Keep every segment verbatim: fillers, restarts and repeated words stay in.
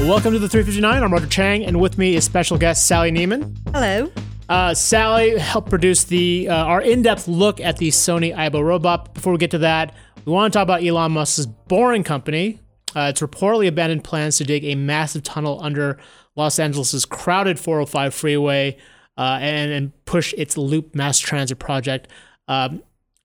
Welcome to the three fifty-nine. I'm Roger Chang, and with me is special guest Sally Neiman. Hello. Uh, Sally helped produce the uh, our in-depth look at the Sony Aibo robot. Before we get to that, we want to talk about Elon Musk's Boring Company. Uh, it's reportedly abandoned plans to dig a massive tunnel under Los Angeles' crowded four oh five freeway uh, and, and push its Loop mass transit project. Um,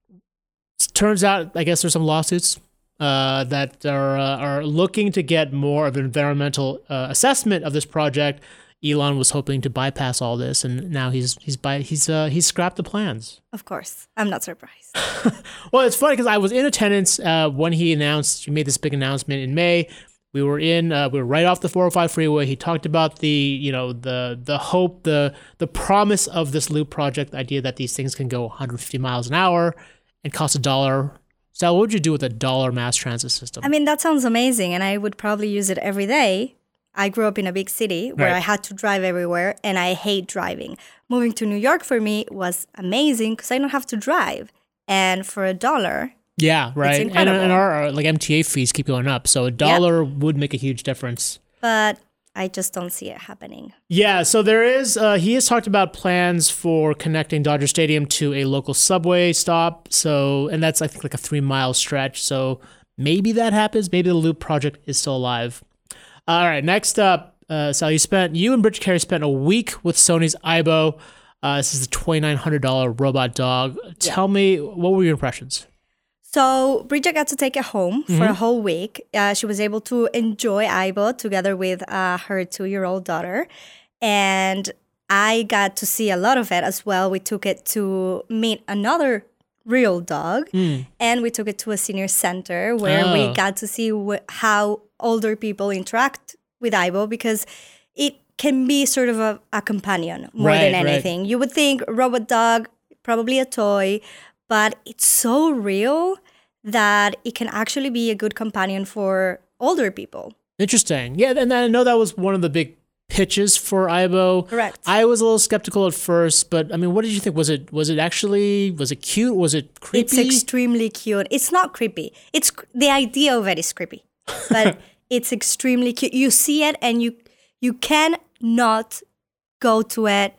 turns out, I guess there's some lawsuits uh, that are uh, are looking to get more of an environmental uh, assessment of this project. Elon was hoping to bypass all this, and now he's he's by he's uh, he's scrapped the plans. Of course, I'm not surprised. Well, it's funny because I was in attendance uh, when he announced he made this big announcement in May. We were in uh, we were right off the four oh five freeway. He talked about the you know the the hope the the promise of this Loop project, the idea that these things can go one hundred fifty miles an hour and cost a dollar. Sal, what would you do with a dollar mass transit system? I mean, that sounds amazing, and I would probably use it every day. I grew up in a big city where Right. I had to drive everywhere, and I hate driving. Moving to New York for me was amazing because I don't have to drive. And for a dollar, Yeah, right. And, incredible. and our, our like M T A fees keep going up, so a dollar would make a huge difference. but I just don't see it happening. Yeah, so there is. Uh, he has talked about plans for connecting Dodger Stadium to a local subway stop. So, and that's I think like a three mile stretch. So maybe that happens. Maybe the Loop project is still alive. All right, next up, uh, Sal, you spent you and Bridget Carey spent a week with Sony's Aibo. Uh, this is the twenty-nine hundred dollars robot dog. Tell me, what were your impressions? So Bridget got to take it home for a whole week. Uh, she was able to enjoy Aibo together with uh, her two-year-old daughter. And I got to see a lot of it as well. We took it to meet another real dog. And we took it to a senior center where Oh. we got to see wh- how older people interact with Aibo, because it can be sort of a, a companion more Right, than right. anything. You would think robot dog, probably a toy, but it's so real that it can actually be a good companion for older people. Interesting. Yeah, and I know that was one of the big pitches for Aibo. Correct. I was a little skeptical at first, but I mean, what did you think? Was it was it actually was it cute? Was it creepy? It's extremely cute. It's not creepy. It's cr- the idea of it is creepy, but it's extremely cute. You see it and you you can not go to it,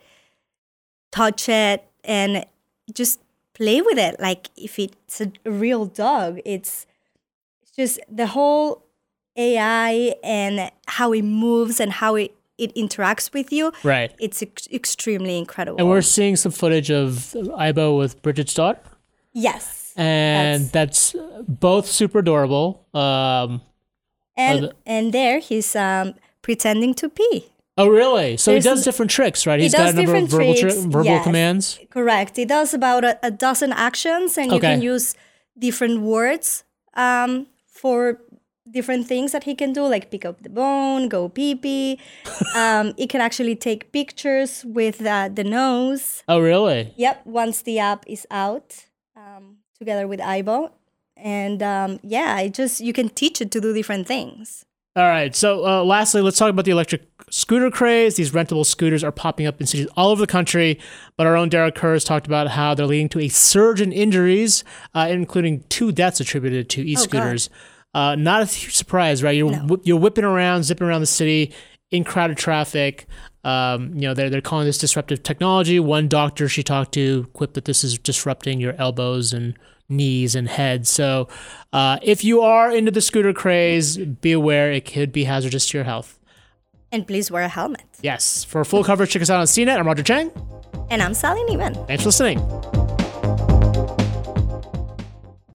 touch it, and just play with it. Like if it's a real dog, it's it's just the whole A I and how it moves and how it, it interacts with you. Right. It's ex- extremely incredible. And we're seeing some footage of Aibo with Bridget's daughter, yes. and that's, both super adorable. Um, And the- and there he's um, pretending to pee. oh, really? So There's he does n- different tricks, right? he He's got does a number of different verbal, tri- tricks, verbal yes. commands. Correct. He does about a, a dozen actions, and you Okay. can use different words um, for different things that he can do, like pick up the bone, go pee pee. um, he can actually take pictures with uh, the nose. Oh, really? Yep. Once the app is out, um, together with Aibo, and um, yeah, it just you can teach it to do different things. All right. So, uh, lastly, let's talk about the electric scooter craze. These rentable scooters are popping up in cities all over the country, but our own Derek Kurz talked about how they're leading to a surge in injuries, uh, including two deaths attributed to e-scooters. uh, not a huge surprise, right? You're whi- you're whipping around, zipping around the city in crowded traffic. Um, you know, they're they're calling this disruptive technology. One doctor she talked to quipped that this is disrupting your elbows and knees and head. So uh, if you are into the scooter craze, be aware it could be hazardous to your health. And please wear a helmet. Yes. For full coverage, check us out on C net. I'm Roger Chang. And I'm Sally Neiman. Thanks for listening.